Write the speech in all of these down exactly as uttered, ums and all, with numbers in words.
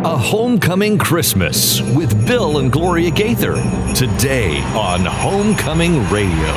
A Homecoming Christmas with Bill and Gloria Gaither. Today on Homecoming Radio.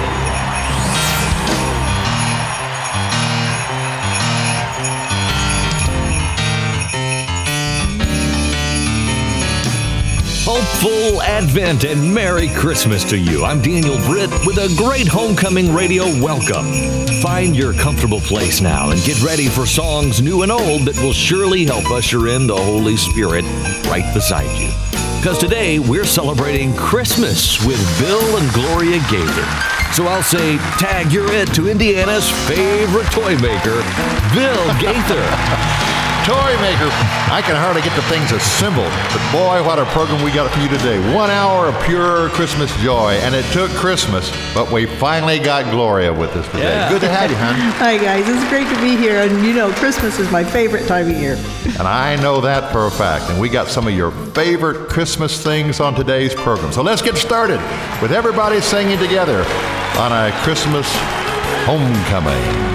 Hopeful Advent and Merry Christmas to you. I'm Daniel Britt with a great Homecoming Radio welcome. Find your comfortable place now and get ready for songs new and old that will surely help usher in the Holy Spirit right beside you. Because today we're celebrating Christmas with Bill and Gloria Gaither. So I'll say, tag your it to Indiana's favorite toy maker, Bill Gaither. Toy maker. I can hardly get the things assembled. But boy, what a program we got for you today. One hour of pure Christmas joy. And it took Christmas, but we finally got Gloria with us today. Yeah. Good to have you, hon. Hi, guys. It's great to be here. And you know, Christmas is my favorite time of year. And I know that for a fact. And we got some of your favorite Christmas things on today's program. So let's get started with everybody singing together on a Christmas homecoming.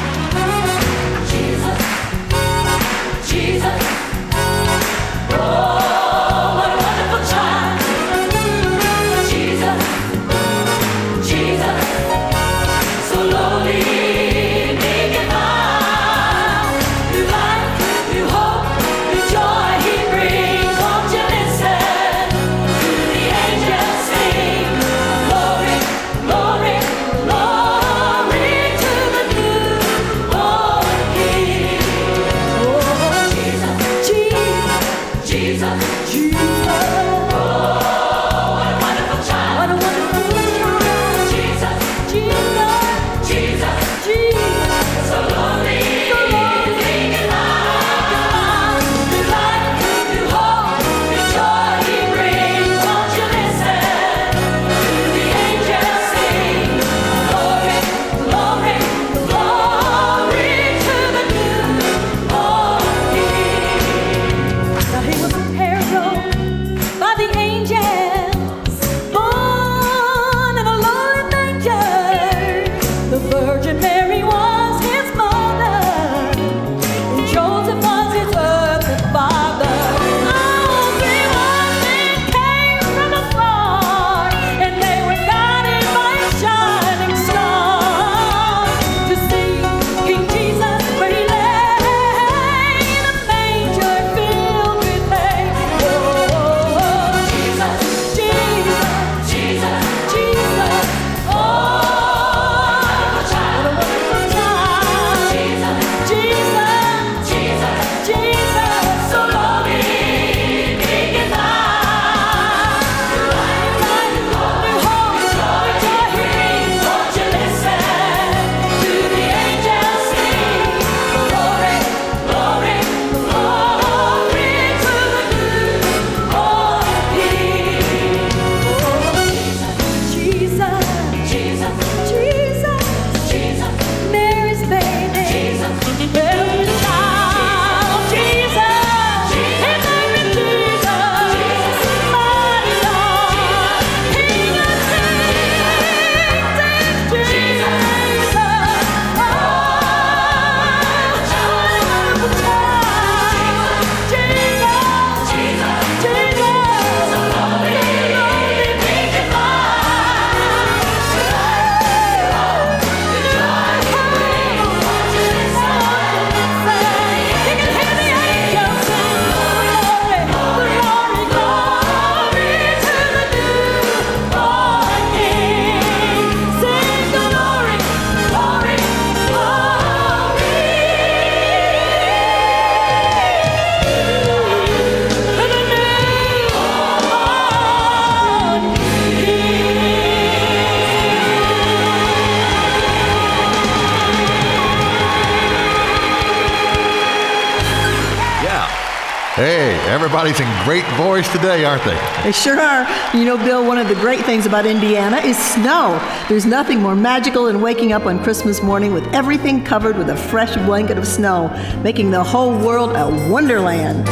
Hey, everybody's in great voice today, aren't they? They sure are. You know, Bill, one of the great things about Indiana is snow. There's nothing more magical than waking up on Christmas morning with everything covered with a fresh blanket of snow, making the whole world a wonderland.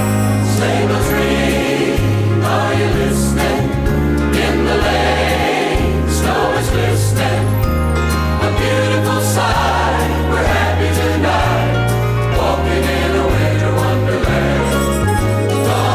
Sleigh bells ring, are you listening? In the lane, snow is glistening. A beautiful sight, we're happy tonight, walking in a winter wonderland.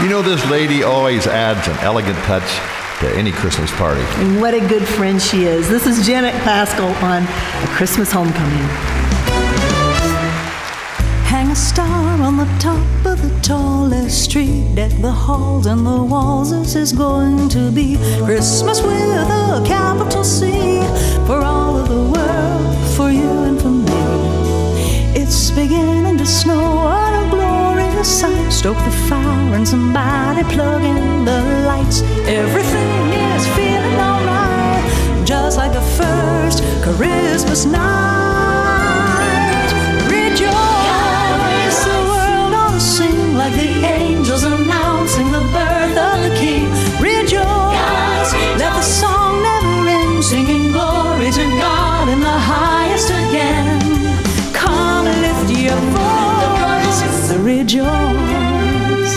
You know, this lady always adds an elegant touch to any Christmas party. And what a good friend she is. This is Janet Paschal on A Christmas Homecoming. Hang a star on the top of the tallest tree. Deck the halls and the walls. This is going to be Christmas with a capital C. For all of the world, for you and for me. It's beginning to snow. What a glorious sight. Stoke the fire and somebody plug in the lights. Everything is feeling alright, just like the first Christmas night. Rejoice, the world ought to sing like the angels announcing the birth of the King. Rejoice, let the song never end, singing glory to God in the highest again. Come and lift your voice, rejoice.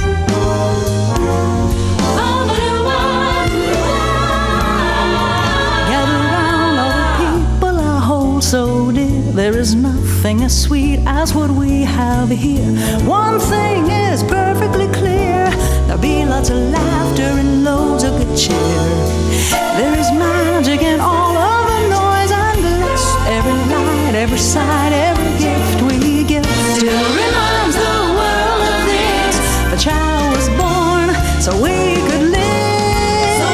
Gather round all the people I hold so dear. There is nothing as sweet as what we have here. One thing is perfectly clear. There'll be lots of laughter and loads of good cheer. There is magic in all of the noise and bliss. Every light, every sight, every gift we give still reminds the world of this. The child was born so we could live. So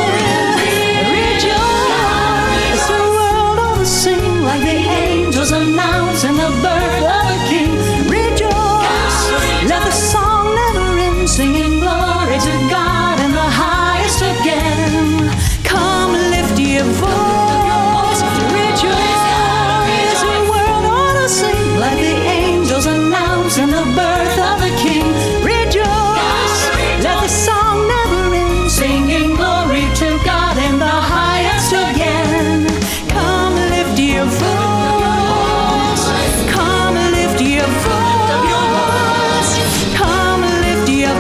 rejoice, the world ought to sing like the angels announcing the birth of the King. Rejoice, let the song never end, singing glory to God in the highest again. Come lift your voice, rejoice, the world ought to sing like the angels announcing the birth of the King. Rejoice, let the song never end, singing glory to God in the highest again. Come lift your voice, come lift your voice, come lift your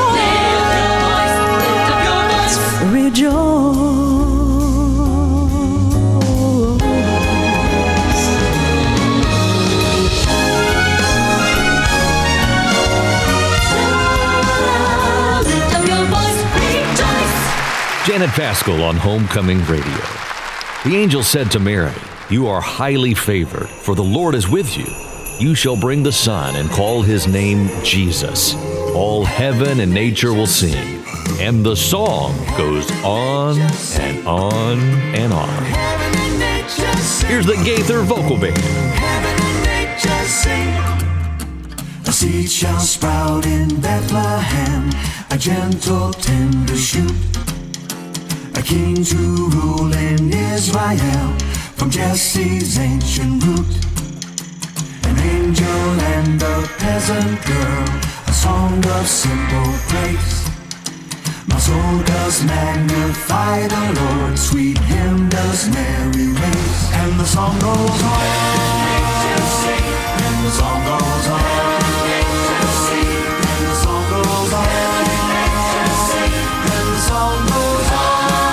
voice, rejoice. Janet Paschal on Homecoming Radio. The angel said to Mary, "You are highly favored, for the Lord is with you. You shall bring the Son and call his name Jesus. All heaven and nature will sing." And the song goes on and on and on. Here's the Gaither Vocal Band. A seed shall sprout in Bethlehem, a gentle, tender shoot. A king to rule in Israel, from Jesse's ancient root. An angel and a peasant girl, a song of simple praise. My soul does magnify the Lord, sweet hymn does Mary raise. And the song goes on, and the song goes on, and the song goes on, and the song goes on.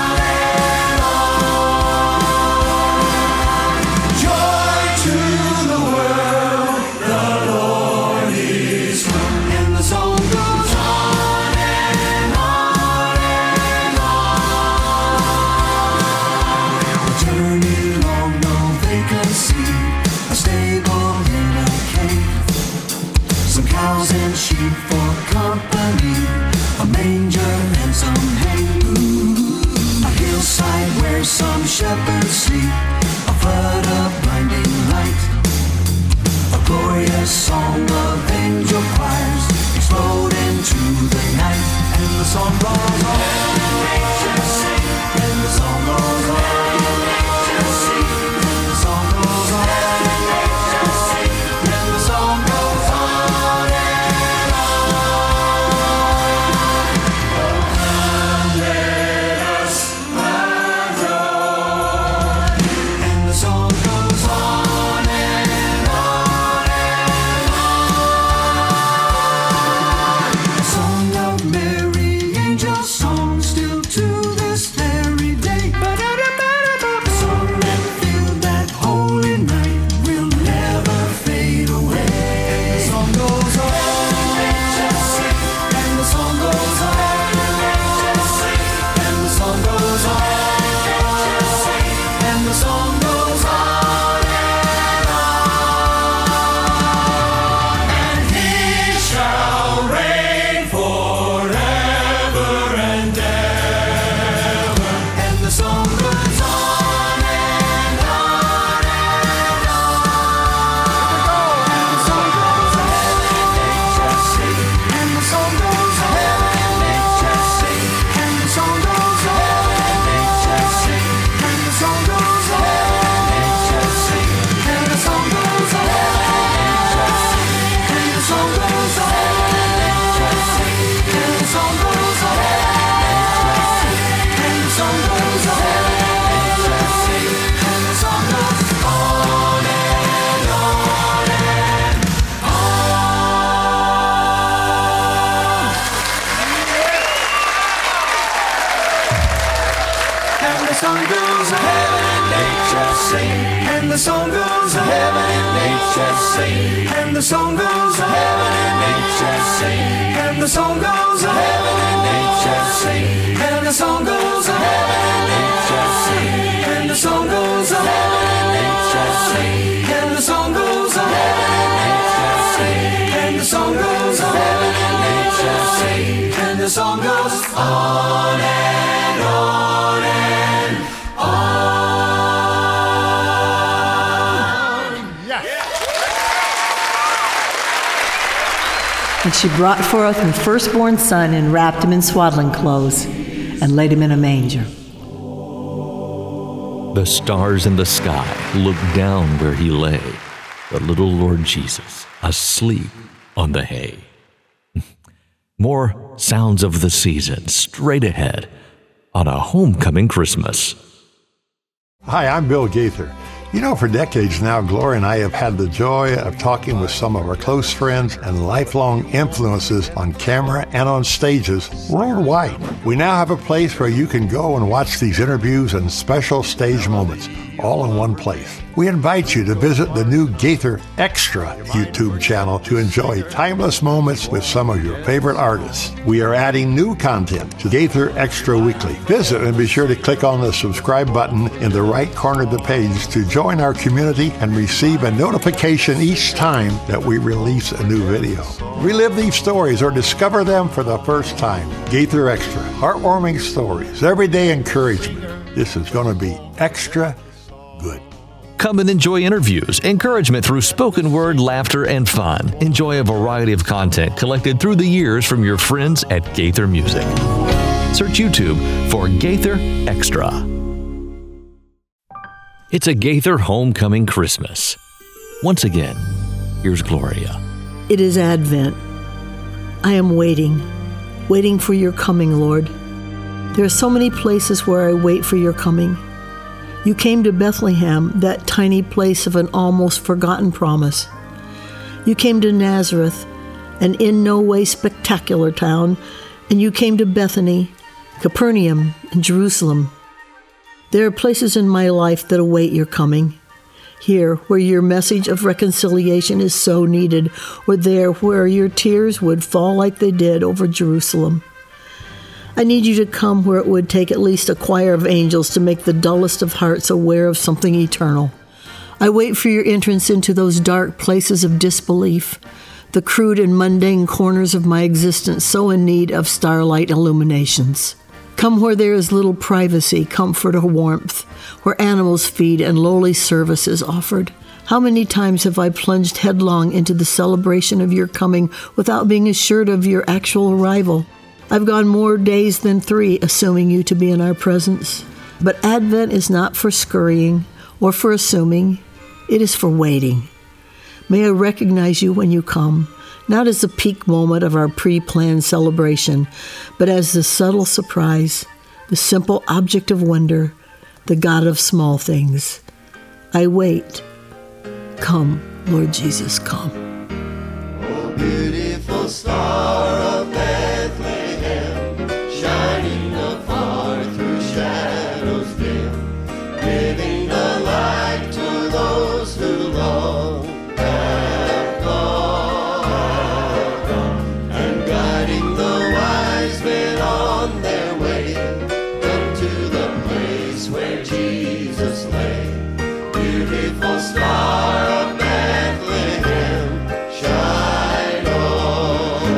And sheep for company, a manger and some hay. A hillside where some shepherds sleep, a flood of blinding light. A glorious song of angel choirs explode into the night. And the song goes on, and the song goes on, and the song goes on, and the song goes on. sing, and the song goes on. Heaven and nature sing, and the song goes on. Heaven and nature sing, and the song goes on. Heaven and nature sing, and the song goes on. Heaven and nature sing, and the song goes on. Heaven and nature sing, and the song goes on. Heaven and nature sing, and the song goes on. Heaven and nature sing, and the song goes on and on and on. Yes. And she brought forth her firstborn son and wrapped him in swaddling clothes and laid him in a manger. The stars in the sky looked down where he lay, the little Lord Jesus asleep on the hay. More sounds of the season straight ahead on a homecoming Christmas. Hi, I'm Bill Gaither. You know, for decades now, Gloria and I have had the joy of talking with some of our close friends and lifelong influences on camera and on stages worldwide. We now have a place where you can go and watch these interviews and special stage moments, all in one place. We invite you to visit the new Gaither Extra YouTube channel to enjoy timeless moments with some of your favorite artists. We are adding new content to Gaither Extra Weekly. Visit and be sure to click on the subscribe button in the right corner of the page to join our community and receive a notification each time that we release a new video. Relive these stories or discover them for the first time. Gaither Extra, heartwarming stories, everyday encouragement. This is going to be extra good. Come and enjoy interviews, encouragement through spoken word, laughter, and fun. Enjoy a variety of content collected through the years from your friends at Gaither Music. Search YouTube for Gaither Extra. It's a Gaither homecoming Christmas. Once again, here's Gloria. It is Advent. I am waiting, waiting for your coming, Lord. There are so many places where I wait for your coming. You came to Bethlehem, that tiny place of an almost forgotten promise. You came to Nazareth, an in no way spectacular town, and you came to Bethany, Capernaum, and Jerusalem. There are places in my life that await your coming. Here, where your message of reconciliation is so needed, or there where your tears would fall like they did over Jerusalem. I need you to come where it would take at least a choir of angels to make the dullest of hearts aware of something eternal. I wait for your entrance into those dark places of disbelief, the crude and mundane corners of my existence so in need of starlight illuminations. Come where there is little privacy, comfort, or warmth, where animals feed and lowly service is offered. How many times have I plunged headlong into the celebration of your coming without being assured of your actual arrival? I've gone more days than three assuming you to be in our presence. But Advent is not for scurrying or for assuming. It is for waiting. May I recognize you when you come, not as the peak moment of our pre-planned celebration, but as the subtle surprise, the simple object of wonder, the God of small things. I wait. Come, Lord Jesus, come. Oh, beautiful star of Bethlehem, shining afar through shadows dim, giving the light to those who long have gone, and guiding the wise men on their way unto the place where Jesus lay. Beautiful star of Bethlehem, shine on.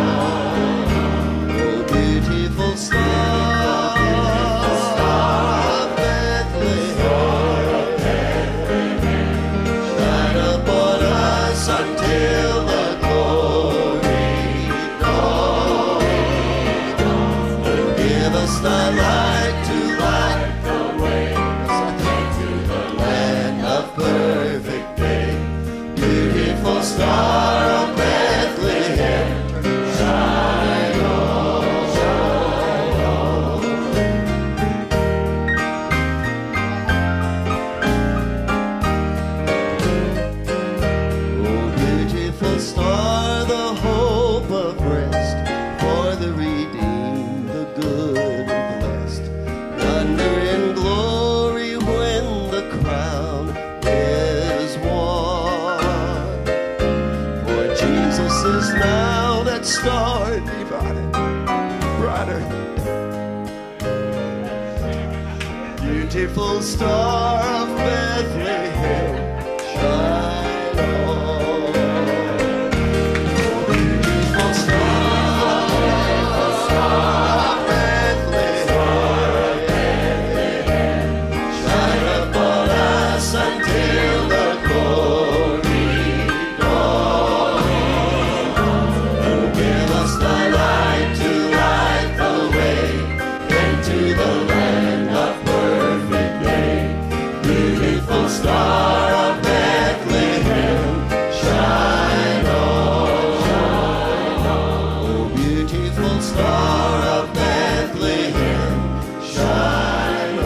Jesus is now that star. Be brighter, brighter. Beautiful star of Bethlehem, shine on. Beautiful star of Bethlehem, shine upon us until the glory dawns. Give us thy light to light the way into the land of perfect day. Beautiful star of Bethlehem, shine on, shine on. Oh, beautiful star of Bethlehem, shine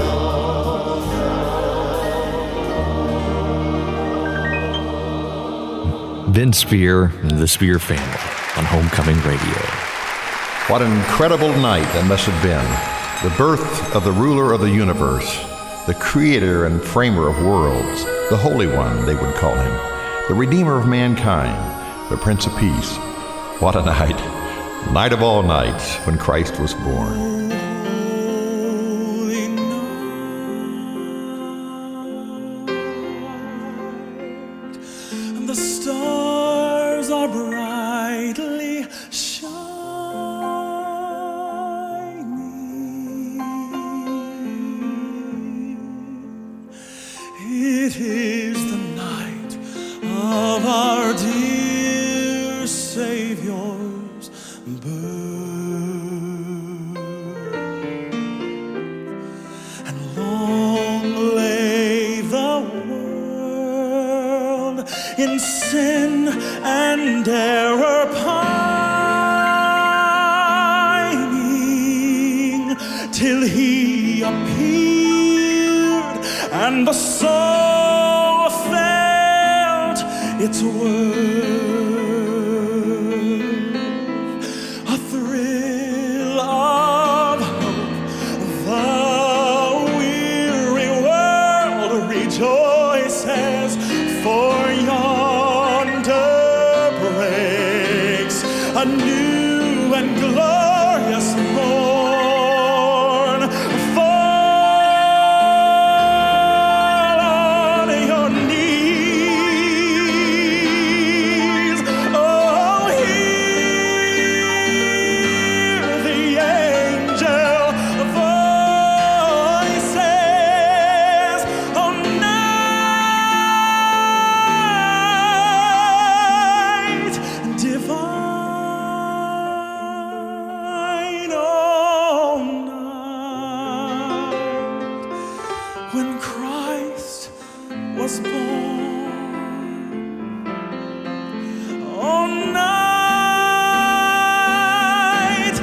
on. Ben Spear and the Spear family on Homecoming Radio. What an incredible night that must have been. The birth of the ruler of the universe, the creator and framer of worlds, the Holy One, they would call him, the Redeemer of mankind, the Prince of Peace. What a night, night of all nights when Christ was born. The stars are brightly shining. It is the night of our dear Savior's birth, and long lay the world in sin and error pining, till he appeared and the soul felt its worth. A thrill of hope, the weary world rejoices, for yonder breaks a new and glorious morn. Fall on your knees, oh, hear the angel voices, oh, night divine, oh, night when Christ was born, oh, night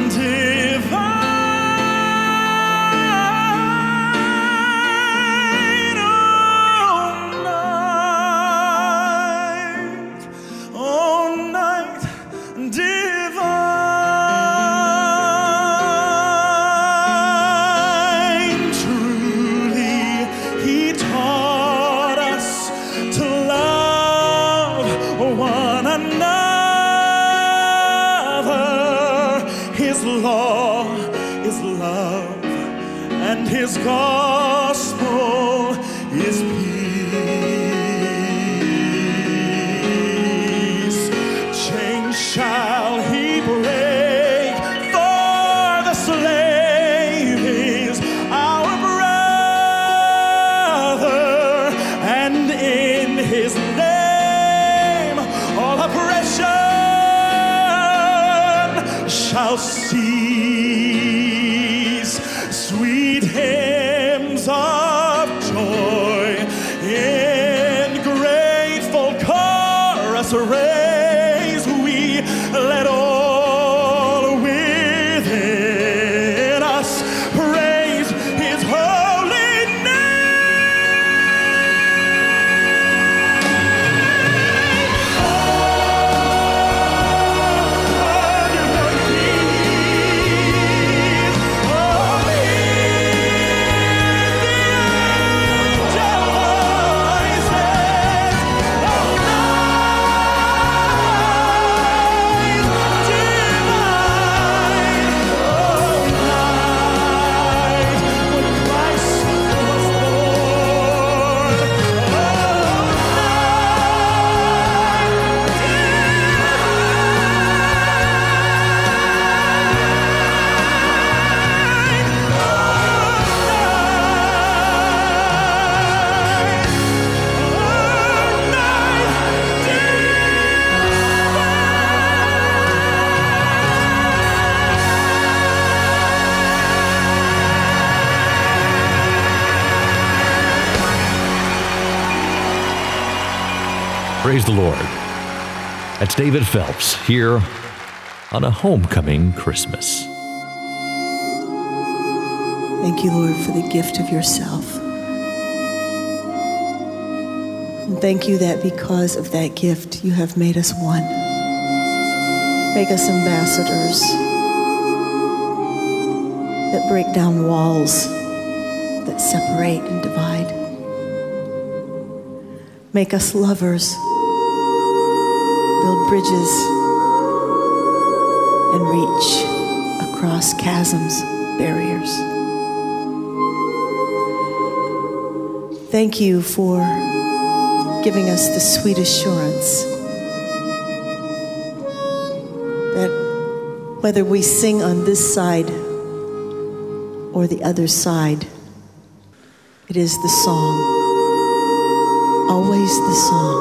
divine, oh, night, oh, night divine. Truly, he taught us to love one another. His law is love, and his gospel is peace. Chains shall he break, for the slave is our brother, and in his name all oppression shall cease. Sweet hymns of joy in grateful chorus raise we, let all within us praise his holy name. On your knees, Praise the Lord. That's David Phelps here on a homecoming Christmas. Thank you, Lord, for the gift of yourself. And thank you that because of that gift, you have made us one. Make us ambassadors that break down walls that separate and divide. Make us lovers, build bridges, and reach across chasms, barriers. Thank you for giving us the sweet assurance that whether we sing on this side or the other side, it is the song, always the song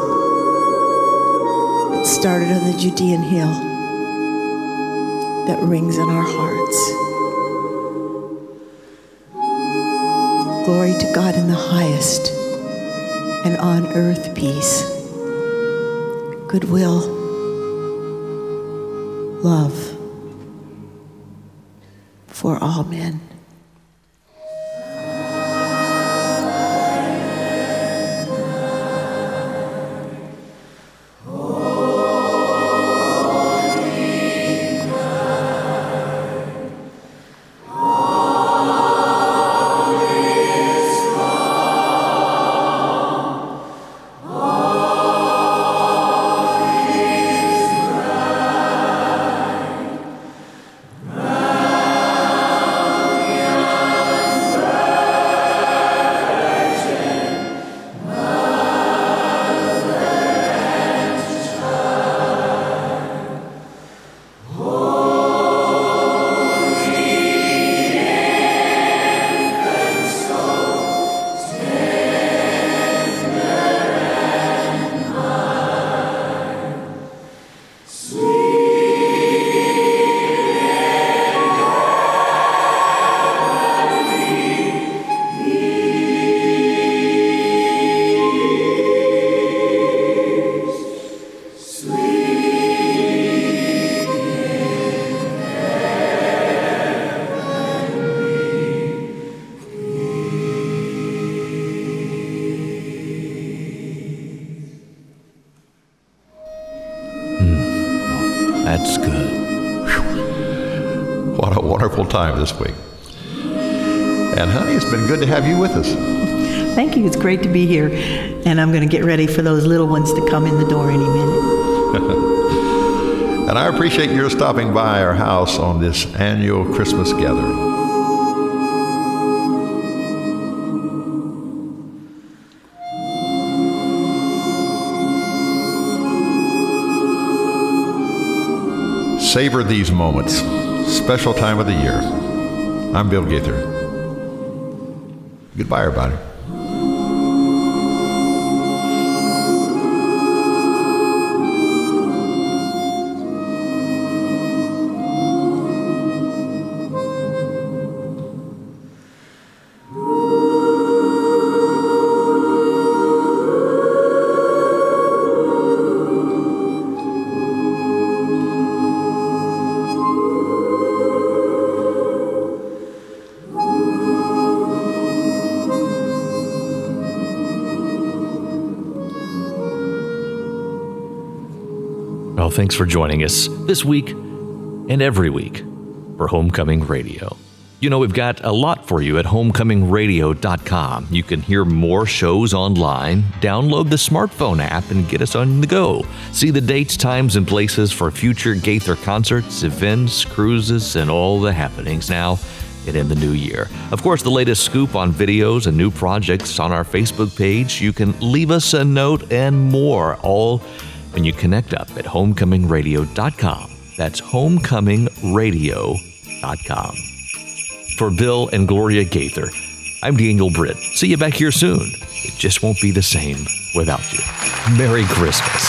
that started on the Judean hill that rings in our hearts. Glory to God in the highest, and on earth peace, goodwill, love for all men. That's good. Whew. What a wonderful time this week. And honey, it's been good to have you with us. Thank you. It's great to be here. And I'm going to get ready for those little ones to come in the door any minute. And I appreciate your stopping by our house on this annual Christmas gathering. Savor these moments. Special time of the year. I'm Bill Gaither. Goodbye, everybody. Well, thanks for joining us this week and every week for Homecoming Radio. You know, we've got a lot for you at homecoming radio dot com. You can hear more shows online, download the smartphone app, and get us on the go. See the dates, times, and places for future Gaither concerts, events, cruises, and all the happenings now and in the new year. Of course, the latest scoop on videos and new projects on our Facebook page. You can leave us a note and more, all when you connect up at homecoming radio dot com. That's homecoming radio dot com. For Bill and Gloria Gaither, I'm Daniel Britt. See you back here soon. It just won't be the same without you. Merry Christmas.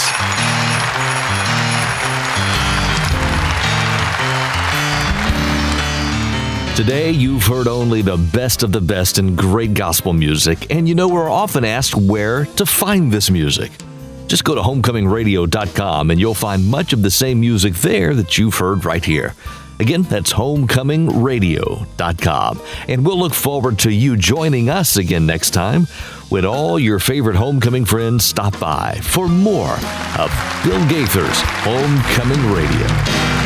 Today, you've heard only the best of the best in great gospel music, and you know we're often asked where to find this music. Just go to homecoming radio dot com and you'll find much of the same music there that you've heard right here. Again, that's homecoming radio dot com. And we'll look forward to you joining us again next time when all your favorite homecoming friends stop by for more of Bill Gaither's Homecoming Radio.